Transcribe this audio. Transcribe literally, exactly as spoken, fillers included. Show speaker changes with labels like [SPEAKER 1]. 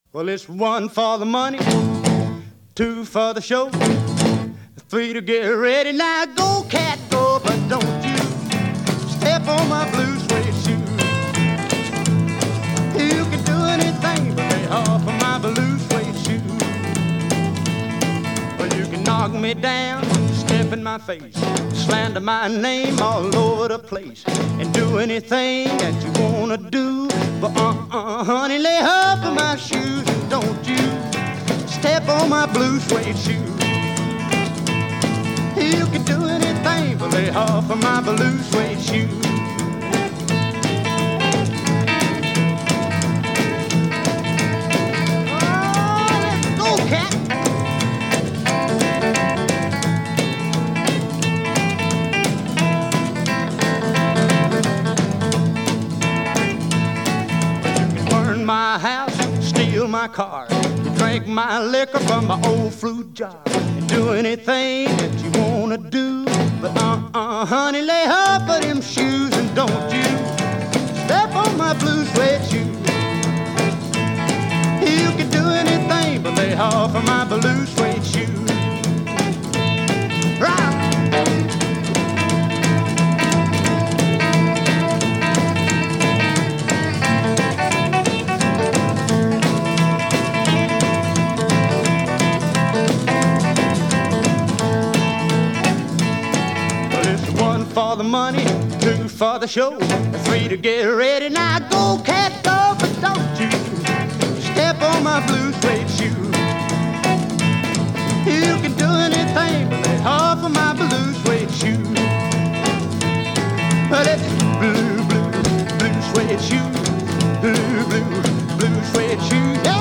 [SPEAKER 1] Well, it's one for the money, two for the show, three to get ready. Now go, cat, go, but don't you step on my blue suede shoe. You can do anything but lay off of my blue suede shoe. Well, you can knock me down, step in my face, slander my name all over the place, and do anything that you wanna do. But uh-uh, honey, lay off of my shoes and don't you step on my blue suede shoe. You can do anything but lay off of my blue suede shoe. Oh, let's go, cat. My house, steal my car, you drink my liquor from my old fruit jar, and do anything that you wanna do. But uh-uh, honey, lay off of them shoes and don't you step on my blue suede shoe. You can do anything but lay off of my blue suede shoe. Rock! For the money, two for the show, three to get ready. Now go, cat, go, but don't you step on my blue suede shoe. You can do anything but lay off of my blue suede shoe. But it's blue, blue, blue suede shoe, blue, blue, blue suede shoe. Yeah.